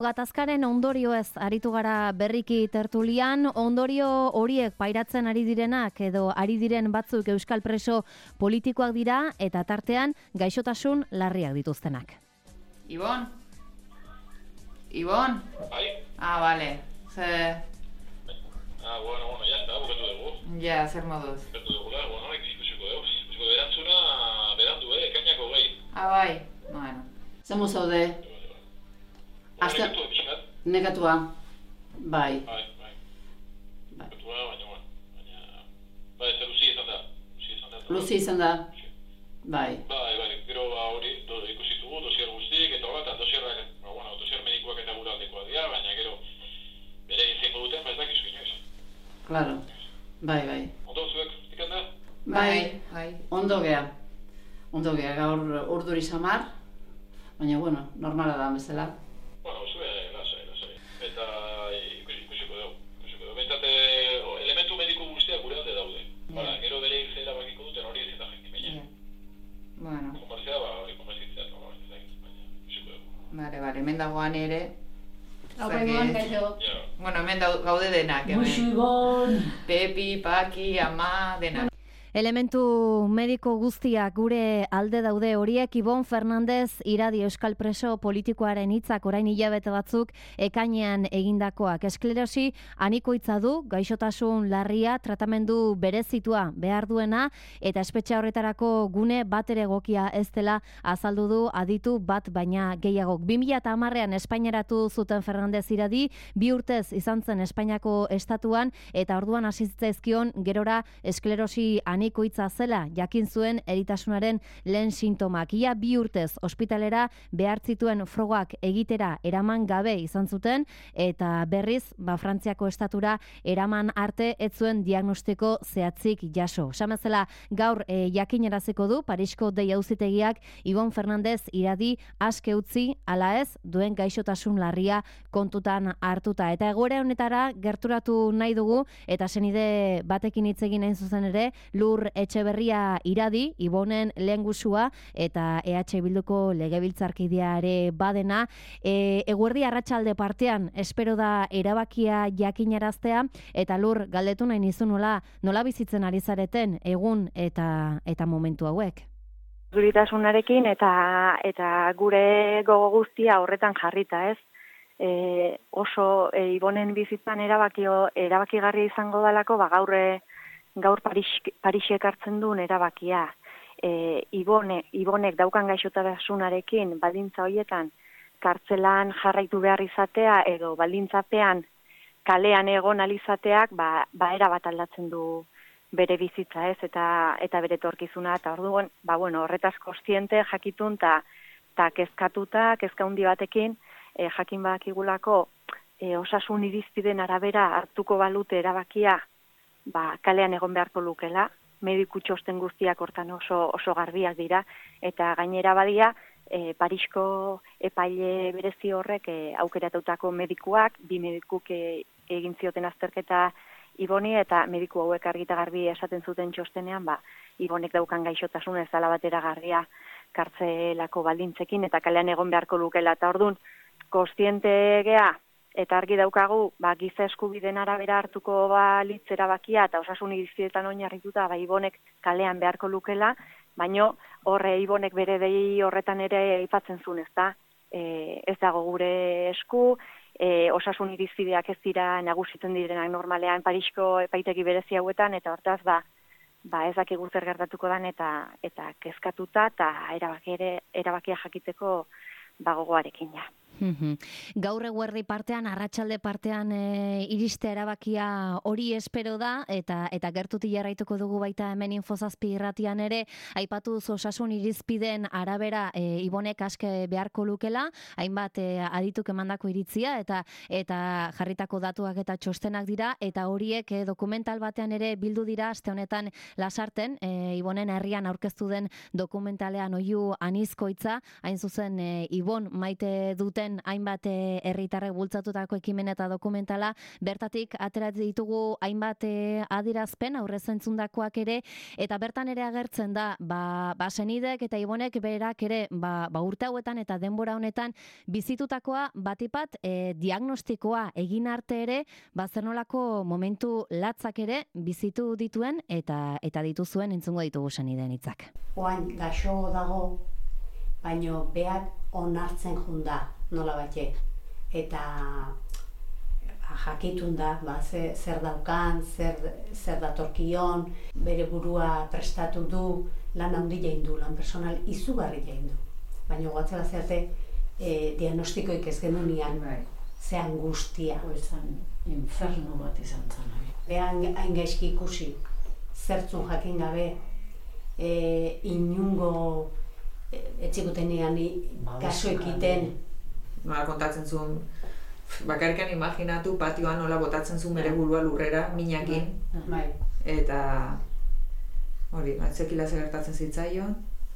Gatazkaren ondorioez aritu gara berriki tertulian, ondorio horiek pairatzen ari direnak edo ari diren batzuk euskal preso politikoak dira eta tartean gaixotasun larriak dituztenak. Ibon? Ibon? Bai? Bale. Bueno, ya está, bukatu dugu. Ja, zer moduz? Bukatu dugula, ikusiko dugu. Erantzuna berandu, ekainako gehi. Bai, bueno. Zemu zaude? Negatua pixkat. Negatua. Bai. Bai. Negatua, baina... Bai, eta Luzi izan da. Luzi izan da. Bai. Bai, gero hori ikusi dugu, dosier guztiek, eta horretan dosierrak, dosier medikoak eta gura aldekoa dira, baina gero bere izango duten, ez dakizu inoiz. Claro. Bai. Ondo zuek, ikan da? Bai. Ondo gea, gaur urduri samar, baina normala da bezala. Zue, lasai. Eta ikusiko dugu. Bentsat, elementu mediko guztiak gure alde daude. Gero bere izela bakiko duten hori ez eta jenki baina. Bueno. Konpartzea, hori konpartzitzea, ikusiko dugu. Bale, hemen dagoan ere. Egon, gaixo. Bueno, hemen gaude denak. Muxibon! Pepi, Paki, Ama, denak. Elementu mediko guztiak gure alde daude horiek. Ibon Fernandez iradi euskal preso politikoaren hitzak orain hilabete batzuk ekainean egindakoak. Esklerosi anikoitza du, gaixotasun larria, tratamendu berezitua behar duena eta espetxe horretarako gune bat ere egokia ez dela azaldu du aditu bat baina gehiagok. 2010ean Espaineratu zuten Fernandez iradi, 2 urtez izan zen Espainiako estatuan eta orduan hasi zitzaizkion gerora esklerosi anikoitza zela, jakin zuen eritasunaren lehen sintomak. Ia 2 urtez ospitalera behar zituen frogak egitera eraman gabe izan zuten eta berriz Frantziako estatura eraman arte ez zuen diagnostiko zehatzik jaso. Samezela gaur jakinaraziko du Parisko dei auzitegiak Ibon Fernandez iradi aske utzi ala ez duen gaixotasun larria kontutan hartuta. Eta egoera honetara gerturatu nahi dugu eta senide batekin hitz egin hain zuzen ere, Lur Etxeberria iradi, Ibonen lehengusua eta EH Bilduko legebiltzarkidea ere badena. Eguerdi arratsalde partean espero da erabakia jakinaraztea eta Lur galdetu nahi nizun nola bizitzen ari zareten egun eta momentu hauek. Zuritasunarekin eta gure gogo guztia horretan jarrita, ez? Oso Ibonen bizitzan erabakigarria izango dalako, gaur Parisek hartzen duen erabakia. Ibonek daukan gaixotasunarekin baldintza horietan kartzelan jarraitu behar izatea edo baldintzapean kalean egon alizateak erabat aldatzen du bere bizitza, ez, eta bere etorkizuna, eta orduan, horretaz kontziente jakitun eta kezka handi batekin jakin badakigulako osasun irizpideen arabera hartuko balute erabakia kalean egon beharko lukela, mediku txosten guztiak hortan oso garbiak dira, eta gainera badia Parisko epaile berezi horrek aukeratutako medikuak, 2 medikuk egin zioten azterketa Iboni eta mediku hauek argi eta garbi esaten zuten txostenean, Ibonek daukan gaixotasun ez dela batera garria kartzelako baldintzekin eta kalean egon beharko lukela, eta orduan kontziente gea eta argi daukagu, giza eskubideen arabera hartuko balitz erabakia eta osasun irizpidetan oinarrituta Ibonek kalean beharko lukela, baino Ibonek bere dei horretan ere aipatzen zuen, ezta? Ez dago gure esku, osasun irizpideak ez dira nagusitzen direnak normalean Parisko epaitegi berezi hauetan, eta hortaz ez dakigu zer gertatuko dan eta kezkatuta eta erabakia jakiteko gogoarekin ja. Gaur eguerdi partean, arratsalde partean iristea erabakia hori espero da eta gertuti jarraituko dugu baita hemen Infozazpi irratian ere, aipatu osasun irizpideen arabera Ibonek aske beharko lukela, hainbat adituk emandako iritzia eta jarritako datuak eta txostenak dira, eta horiek dokumental batean ere bildu dira aste honetan Lasarten, Ibonen herrian aurkeztu den dokumentalean Oihu anizkoitza, hain zuzen Ibon maite duten zuten hainbat herritarrek bultzatutako ekimen eta dokumentala, bertatik atera ditugu hainbat adierazpen aurrez entzundakoak ere, eta bertan ere agertzen da, senidek eta Ibonek berak ere, urte hauetan eta denbora honetan bizitutakoa batipat diagnostikoa egin arte ere, zer nolako momentu latzak ere bizitu dituen eta dituzuen entzungo ditugu senideen hitzak. Oain gaixo dago, baino beak onartzen junda nola batxe. Eta jakitun da, zer daukan, zer datorkion, bere burua prestatu du, lan handi jain du, lan personal izugarri jain du. Baina goatzela zeate, diagnostikoik ez genunian, ze angustia. Izan inferno bat izan zen. Behan hain gaizki ikusi, zertzun jakin gabe, inungo etxikutenean kaso ekiten. Kontatzen zuen, bakarrikan imaginatu patioan nola botatzen zuen bere burua lurrera, minakin. Eta hori, etzekila gertatzen zitzaion.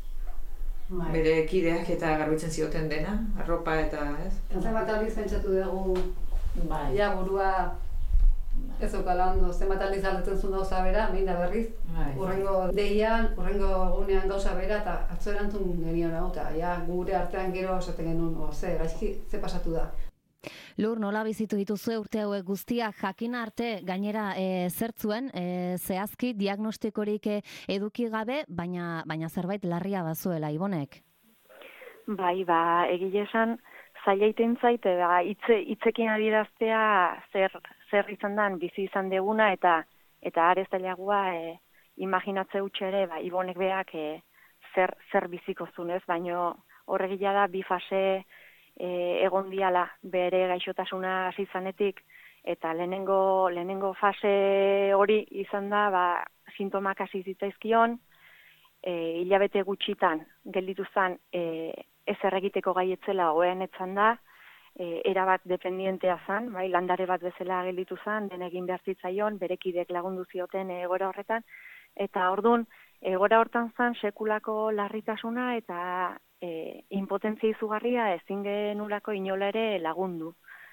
Bere kideak eta garbitzen zioten dena, arropa eta ez. Zenbat aldiz pentsatu dugu, ja burua ez okala ondo, zenbat aldiz aldatzen zuen gauza bera, behin da berriz. Urrengo deian, urrengo egunean gauza bera eta atzo erantzun genion hau, eta gure artean gero esaten genuen, ze pasatu da. Lur, nola bizitu dituzue urte hauek guztiak jakin arte gainera zertzuen, zehazki diagnostikorik eduki gabe, baina zerbait larria bazuela, Ibonek? Bai, egile esan, zaila iten zaite, hitzekin adieraztea zer izan den bizi izan deguna, eta are zailagoa imaginatze hutsa ere, Ibonek beak zer biziko zunez, baina horregila da bi fase egon diala bere gaixotasuna hasi zanetik, eta lehenengo fase hori izan da, sintomak hasi zitzaizkion, hilabete gutxitan gelditu zen ezer egiteko gaietzela oean etzan da, erabat dependientea zen, landare bat bezala gelditu zen, den egin behar zitzaion, berekidek lagundu zioten egoera horretan, eta orduan, egoera hortan zen sekulako larritasuna eta impotentzia izugarria ezin genulako inola ere lagundu.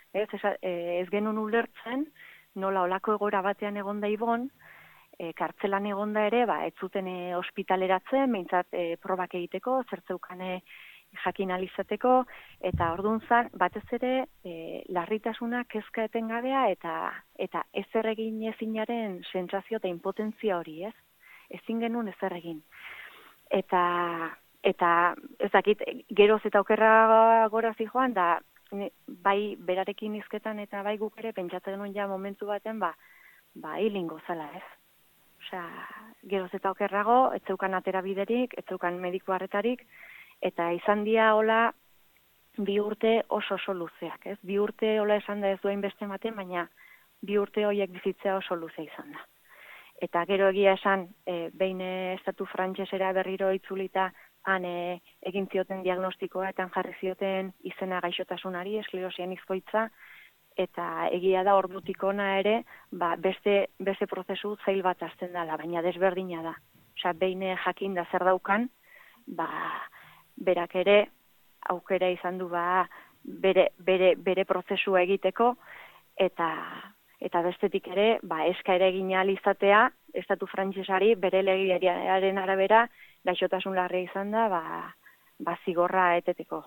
Ez genuen ulertzen, nola olako egoera batean egonda Ibon, kartzelan egonda ere, ez zuten ospitaleratzen, behintzat probak egiteko, zertzeukane jakin alizateko, eta orduan zen, batez ere, larritasuna kezka etengabea eta ezer egin ezinaren sentsazio eta impotentzia hori, ez? Ezin genuen ezer egin. Eta ez dakit, geroz eta okerra gora zijoan, da bai berarekin izketan eta bai guk ere pentsatzen genuen ja momentu baten, hilingo zela, ez? Osea, geroz eta okerrago, ez zeukan aterabiderik, ez zeukan mediku harretarik, eta izan dia hola 2 urte oso luzeak, ez? 2 urte hola esan da ez duen beste ematen, baina 2 urte horiek bizitzea oso luze izan da. Eta gero egia esan, behin estatu frantsesera berriro itzulita, han egin zioten diagnostikoa eta jarri zioten izena gaixotasunari, esklerosian izkoitza, eta egia da ordutik ona ere, beste prozesu zail bat hasten dela, baina desberdina da. Osea, behin jakin da zer daukan, berak ere aukera izan du bere prozesua egiteko, eta bestetik ere, eskaera egin ahal izatea, estatu frantsesari bere legearen arabera, gaixotasun larria izan da, zigorra eteteko.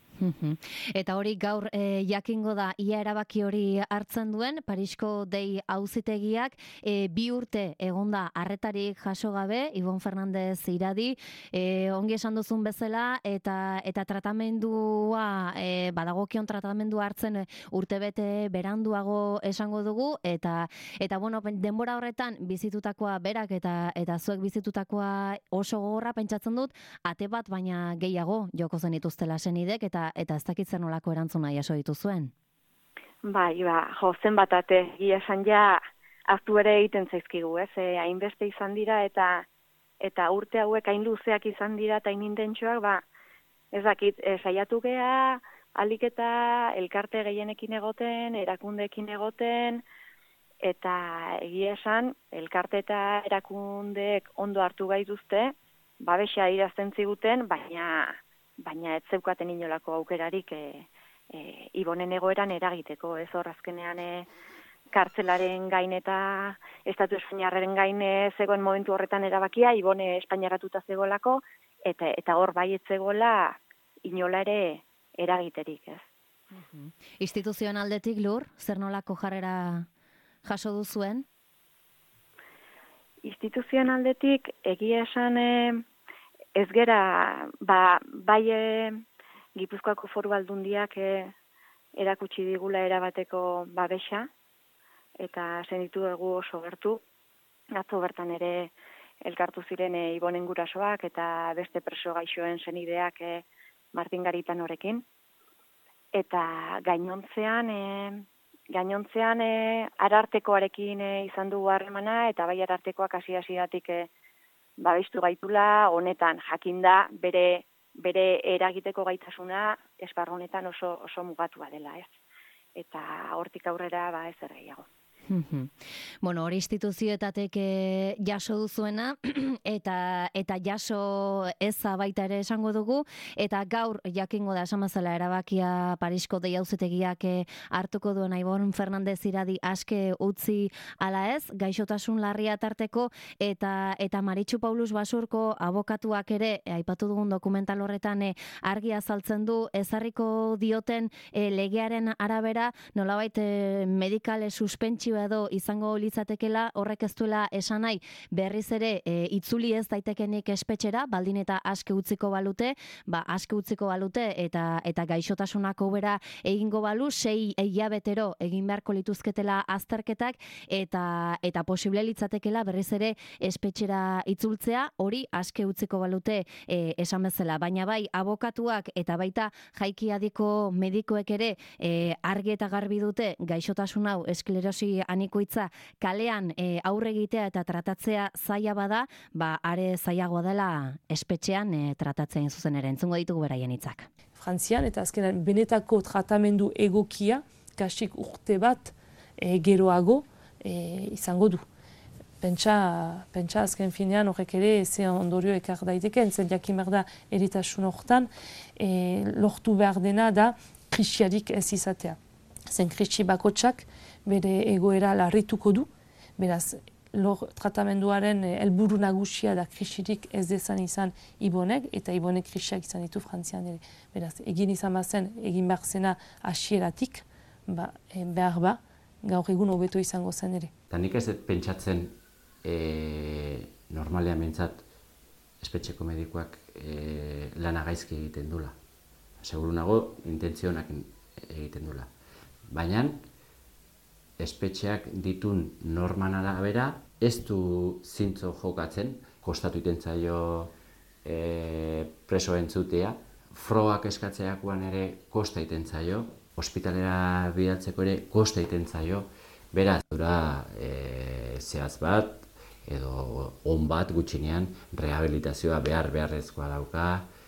Eta hori gaur jakingo da ia erabaki hori hartzen duen Parisko Dei auzitegiak 2 urte egonda arretarik jaso gabe Ibon Fernandez Iradi, ongi esan duzun bezala eta tratamendua badagokion tratamendua hartzen urtebete beranduago esango dugu eta bueno, denbora horretan bizitutakoa berak eta zuek bizitutakoa oso gogorra pentsatzen dut ate bat baina gehiago joko zen dituztela senidek eta ez dakit zer nolako erantzuna jaso dituzuen. Bai, zenbat ate, egia esan ja hartu ere egiten zaizkigu, ez? Hainbeste izan dira eta urte hauek hain luzeak izan dira eta hain intentsuak, ez dakit, saiatu gea, alik eta elkarte gehienekin egoten, erakundeekin egoten, eta egia esan, elkarte eta erakundeek ondo hartu gaituzte, babesa irazten ziguten, baina ez zeukaten inolako aukerarik Ibonen egoeran eragiteko, ez hor azkenean kartzelaren gain eta Estatu Espainiarraren gain zegoen momentu horretan erabakia, Ibone Espainiaratuta zegoelako, eta hor bai ez zegoela inola ere eragiterik, ez. Instituzioen aldetik, Lur, zer nolako jarrera jaso duzuen? Instituzioen aldetik, egia esan ez gera, bai Gipuzkoako Foru Aldundiak erakutsi digula erabateko babesa, eta senditu dugu oso gertu. Atzo bertan ere elkartu ziren Ibonen gurasoak eta beste preso gaixoen senideak Martin Garitanorekin. Eta gainontzean Arartekoarekin izan dugu harremana, eta bai Arartekoak hasieratik babestu gaitula, honetan jakinda bere eragiteko gaitasuna esparru honetan oso mugatua dela, ez. Eta hortik aurrera ez gehiago. Bueno, hori instituzioetatek jaso duzuena eta jaso eza baita ere esango dugu, eta gaur jakingo da esan bezala erabakia Parisko Dei Auzitegiak hartuko duena Ibon Fernandez Iradi aske utzi ala ez, gaixotasun larria tarteko, eta Maritxu Paulus Basurko abokatuak ere aipatu dugun dokumental horretan argi azaltzen du, ezarriko dioten legearen arabera nolabait medikale suspentsioa edo izango litzatekela, horrek ez duela esan nahi berriz ere itzuli ez daitekenik espetxera, baldin eta aske utziko balute, aske utziko balute eta gaixotasunako bera egingo balu, 6 hilabetero egin beharko lituzketela azterketak eta posible litzatekela berriz ere espetxera itzultzea, hori aske utziko balute esan bezala, baina bai abokatuak eta baita jaikiadiko medikoek ere argi eta garbi dute gaixotasun hau esklerosi anikoitza kalean aurre egitea eta tratatzea zaila bada, are zailagoa dela espetxean tratatzen zuzen ere. Entzungo ditugu beraien hitzak. Frantzian eta azkenan benetako tratamendu egokia kasik urte bat geroago izango du. Pentsa azken finean horrek ere ze ondorio ekar daiteken, zen jakin behar da eritasun horretan lortu behar dena da krisiarik ez izatea. Zen krisi bakotsak bere egoera larrituko du, beraz, tratamenduaren helburu nagusia da krisirik ez dezan izan Ibonek, eta Ibonek krisiak izan ditu Frantzian ere. Beraz, egin izan bazen, egin behar zena hasieratik, behar gaur egun hobeto izango zen ere. Eta nik ez pentsatzen normalean mentzat espetxeko medikoak lana gaizki egiten dula. Seguru nago, intentzionak egiten dula. Baina, espetxeak ditun norman arabera ez du zintzo jokatzen, kostatu iten zaio preso entzutea, frogak eskatzeakoan ere kosta iten zaio, ospitalera bidaltzeko ere kosta iten zaio, beraz, zehaz bat, edo on bat gutxinean rehabilitazioa beharrezkoa dauka,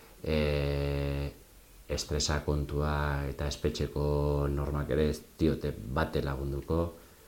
estresa kontua eta espetxeko normak ere ez diote bate lagunduko.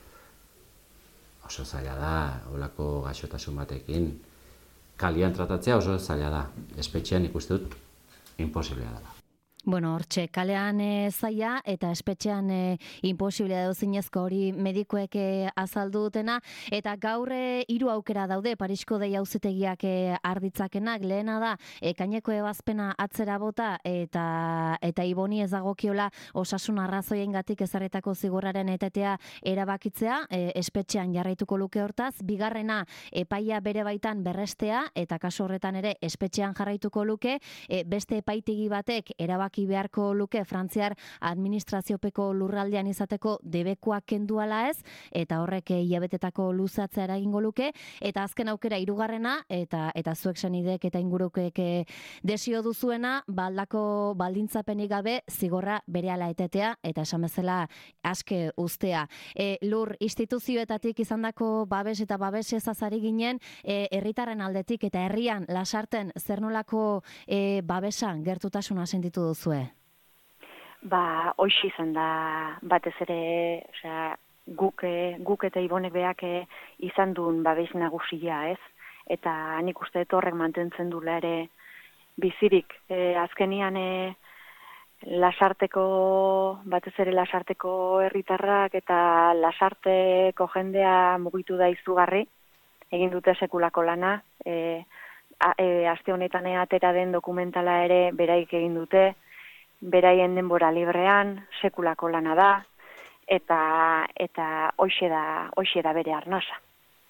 Oso zaila da, holako gaixotasun batekin. Kalian tratatzea oso zaila da. Espetxean ikuste dut imposiblea dela. Bueno, hortxe, kalean zaila eta espetxean imposiblea edo zinezko hori medikoek azaldu dutena, eta gaur 3 aukera daude Parisko Dei Auzitegiak arditzakenak. Lehena da, ekaineko ebazpena atzera bota eta Iboni ez dagokiola osasun arrazoiengatik ezarritako zigorraren etetea erabakitzea, espetxean jarraituko luke hortaz. Bigarrena, epaia bere baitan berrestea eta kasu horretan ere espetxean jarraituko luke, beste epaitegi batek erabaki beharko luke Frantziar administraziopeko lurraldean izateko debekuak kendu ala ez, eta horrek hilabetetako luzatzea eragingo luke, eta azken aukera 3. eta zuek senideek eta ingurukoek desio duzuena, aldako baldintzapenik gabe zigorra berehala etetea eta esan bezala aske uztea. Lur, instituzioetatik izandako babes eta babes ezazari ginen, herritarren aldetik eta herrian lasarten zer nolako babesan gertutasuna sentitu duzu? Hoxe izan da batez ere, guk eta Ibonek beak izan duen babes nagusia, ez? Eta nik uste horrek mantentzen dula ere bizirik. Azkenian batez ere Lasarteko herritarrak eta Lasarteko jendea mugitu da izugarri, egin dute sekulako lana, aste honetan atera den dokumentala ere beraik egin dute, beraien denbora librean, sekulako lana da, eta hoxe da bere arnasa.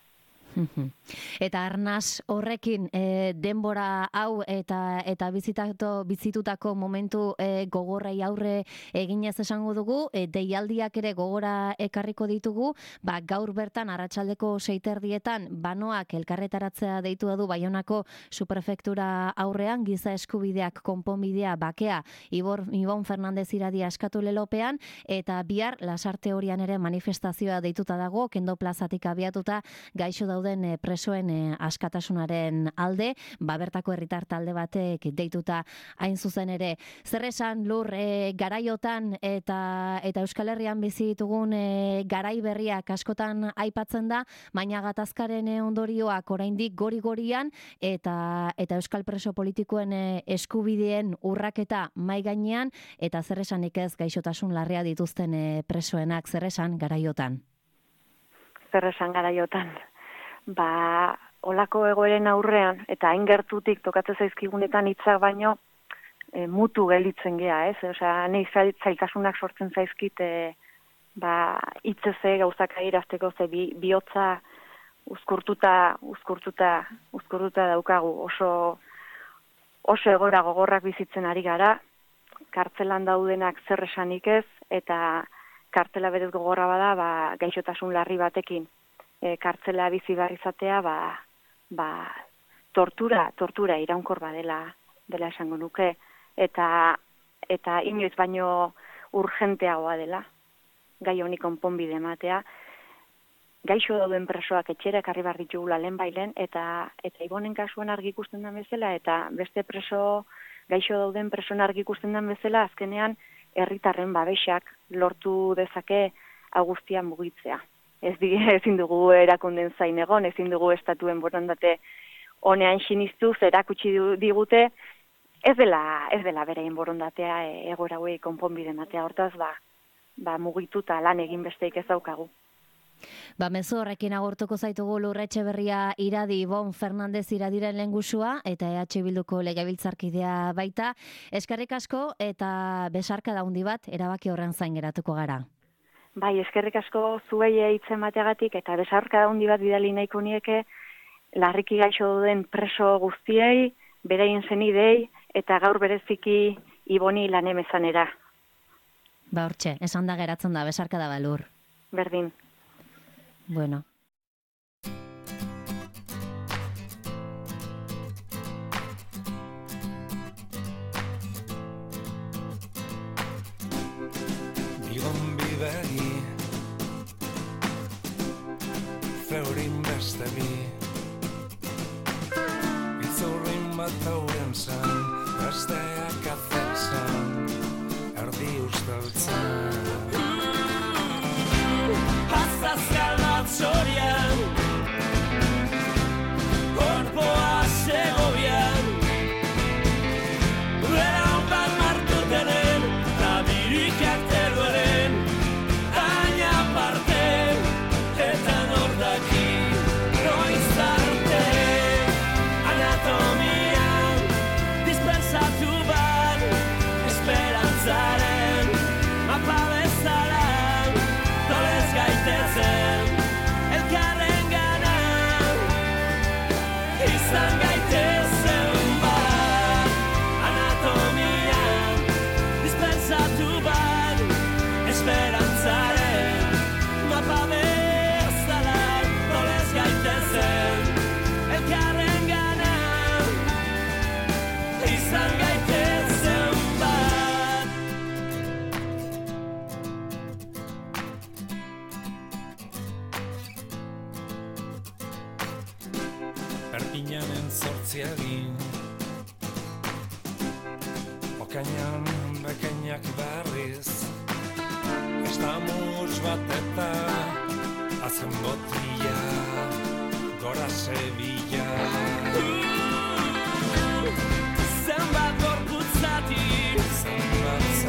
Eta arnas horrekin denbora hau eta bizitutako momentu gogorrei aurre eginez esango dugu, deialdiak ere gogora ekarriko ditugu, gaur bertan arratsaldeko 6:00 banoak elkarretaratzea deitu du Baionako subprefektura aurrean, giza eskubideak konponbidea bakea Ibon Fernandez Iradia eskatu lelopean, eta bihar Lasarte Horian ere manifestazioa deituta dago, Kendo plazatik abiatuta gaixo dauden presoen askatasunaren alde, bertako herritar talde batek deituta hain zuzen ere. Zer esan, Lur, garaiotan eta Euskal Herrian bizi ditugun garai berriak askotan aipatzen da, baina gatazkaren ondorioak oraindik gori-gorian eta euskal preso politikoen eskubideen urraketa mai gainean, eta zer esanik ez gaixotasun larria dituzten presoenak, zer esan garaiotan? Zer esan garaiotan? Olako egoeren aurrean, eta hain gertutik tokatzen zaizkigunetan hitzak baino, mutu gelditzen gea, ez? Osea, nahi zailtasunak sortzen zaizkit, hitzeze gauzak airazteko, ze bihotza uzkurtuta daukagu, oso egora gogorrak bizitzen ari gara, kartzelan daudenak zer esanik ez, eta kartzela berez gogorra bada, gaixotasun larri batekin, kartzela bizi behar izatea, tortura iraunkor dela esango nuke, eta inoiz baino urgenteagoa dela, gai honi konponbide ematea, gaixo dauden presoak etxera ekarri behar ditugula lehenbailen, eta Ibonen kasuan argi ikusten den bezala, eta beste gaixo dauden presoen argi ikusten den bezala, azkenean herritarren babesak lortu dezake guztia mugitzea. Ezin dugu erakunden zain egon, ezin dugu estatuen borondate honean sinistuz erakutsi digute, ez dela berein borondatea egoera hauei konponbide ematea, hortaz mugitu eta lan egin besteik ez daukagu. Mezu horrekin agurtuko zaitugu Lur Etxeberria Iradi, Ibon Fernandez Iradiren lehengusua eta EH Bilduko legebiltzarkidea baita. Eskerrik asko eta besarkada handi bat erabaki horren zain geratuko gara. Bai, eskerrik asko zuei hitzen bateagatik eta besarkada handi bat bidali nahiko nieke larriki gaixo duden preso guztiei, beraien senidei eta gaur bereziki Iboni lanemezanera. Hortxe, esan da geratzen da, besarkada ba, Lur. Berdin. Bueno. Bilbon bibegi Zeurin beste bi Itzurrin bat hauren zan Gazteak azerzan Erdi usteltzen Azazkal bat zorian Korpoa segobian Bera honbat martutenen Tamirikak teruaren Aina parte Eta nordaki Noiz arte Anatomian Dispersatu bat Esperantzaren Mapa bezala Dolez gaitezen Elkarren gana Izan gaitezen bat Anatomian Dispersatu bat Esperantzaren Mapa bezala Dolez gaitezen Elkarren gana Izan gaitezen bat Perpinanen zortziagin Okainan bekainak berriz Estamus bat eta Azken botila Gora Sevilla Zenbat gorputzati Zenbat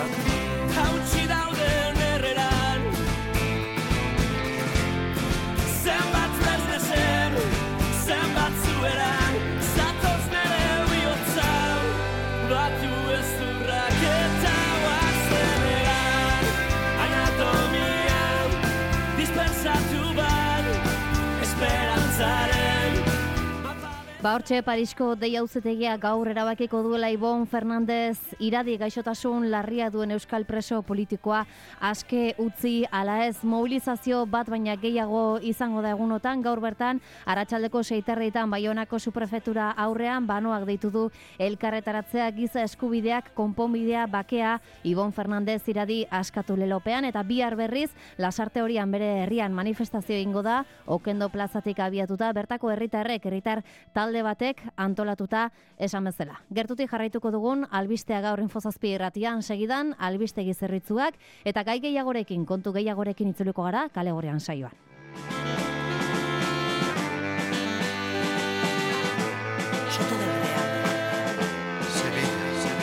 Hortxe Parisko dei auzitegia gaur erabakiko duela Ibon Fernandez iradi gaixotasun larria duen euskal preso politikoa aske utzi ala ez. Mobilizazio bat baina gehiago izango da egunotan, gaur bertan arratsaldeko 6:30 Baionako suprefetura aurrean banoak deitu du elkarretaratzea giza eskubideak konponbidea bakea Ibon Fernandez iradi askatu lelopean, eta bihar berriz Lasarte Horian bere herrian manifestazio egingo da Okendo plazatik abiatuta, bertako herritar talde batek antolatuta esan bezala. Gertutik jarraituko dugun albistea gaur Info7 irratian, segidan albistegi zerbitzuak eta gai gehiagorekin, kontu gehiagorekin itzuliko gara Kale Gorrian saioan.